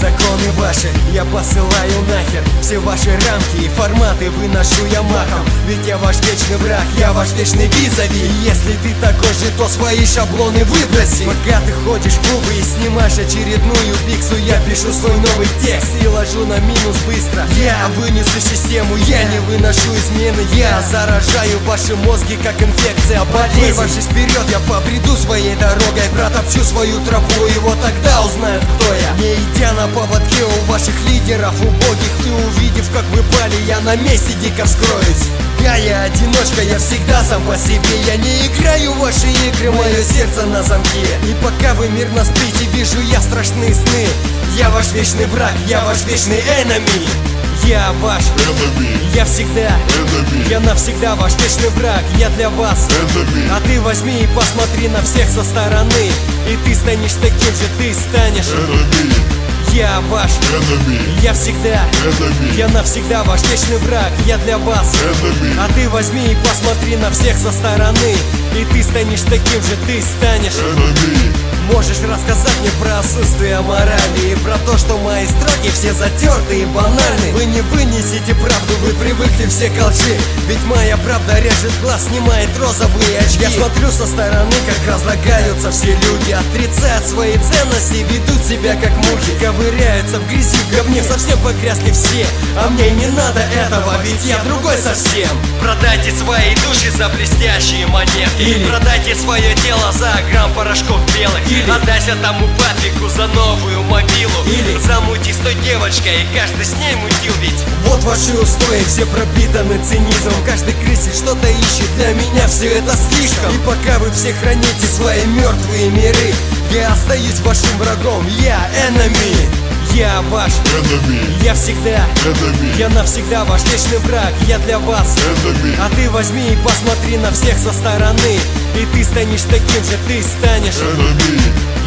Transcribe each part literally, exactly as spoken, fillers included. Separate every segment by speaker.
Speaker 1: законы ваши я посылаю нахер. Все ваши рамки и форматы выношу я махом. Ведь я ваш вечный враг, я ваш вечный визави. И если ты такой же, то свои шаблоны выброси. Пока ты ходишь в клубы и снимаешь очередную биксу, я пишу свой новый текст и ложу на минус быстро. Я вынесу систему, я не выношу измены. Я заражаю ваши мозги, как инфекция болезнь. Вырвавшись вперед, я побреду своей дорогой, протопчу свою тропу, и вот тогда узнают, кто я. Не идя на поводке у ваших лидеров убогих, и увидев, как вы пали, я на месте дико вскроюсь. Я, я одиночка, я всегда сам по себе. Я не играю в ваши игры, мое сердце на замке. И пока вы мирно спите, вижу я страшные сны. Я ваш вечный враг, я ваш вечный enemy. Я ваш enemy. Я всегда enemy. Я навсегда ваш вечный враг, я для вас enemy. А ты возьми и посмотри на всех со стороны, и ты станешь таким же, ты станешь enemy. Я ваш enemy. Я всегда enemy. Я навсегда ваш вечный враг, я для вас enemy. А ты возьми и посмотри на всех со стороны, и ты станешь таким же, ты станешь enemy. Можешь рассказать мне про отсутствие морали и про то, что мои строки все затертые и банальны. Вы не вынесете правду, вы привыкли все к лжи. Ведь моя правда режет глаз, снимает розовые очки. Я смотрю со стороны, как разлагаются все люди, отрицают свои ценности, ведут себя как мухи. Ковыряются в грязи, в говне совсем погрязли все. А мне не надо этого, ведь я другой совсем. Продайте свои души за блестящие монеты, или продайте свое тело за грамм порошков белых. Или отдайся тому Патрику за новую мобилу. Или замути с той девочкой, и каждый с ней мутил ведь. Вот ваши устои, все пропитаны цинизмом. Каждый крысит что-то ищет, для меня все это слишком. И пока вы все храните свои мертвые миры, я остаюсь вашим врагом, я enemy. Я ваш enemy. Я всегда enemy. Я навсегда ваш вечный враг, я для вас enemy. А ты возьми и посмотри на всех со стороны, и ты станешь таким же, ты станешь enemy.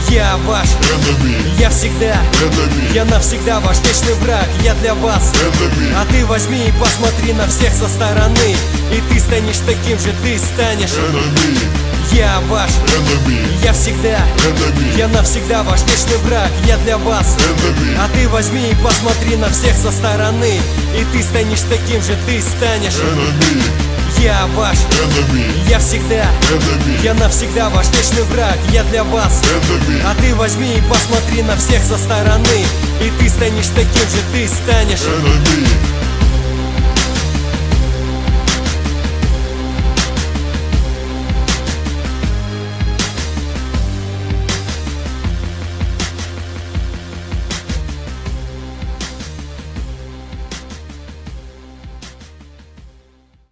Speaker 1: Я ваш enemy. Я всегда enemy. Я навсегда ваш вечный враг, я для вас enemy. А ты возьми и посмотри на всех со стороны, и ты станешь таким же, ты станешь enemy. Я ваш enemy. Я всегда enemy. Я навсегда ваш вечный враг, я для вас enemy. А ты возьми и посмотри на всех со стороны, и ты станешь таким же, ты станешь enemy. Я ваш enemy. Я всегда enemy. Я навсегда ваш вечный враг, я для вас enemy. А ты возьми и посмотри на всех со стороны, и ты станешь таким же, ты станешь enemy.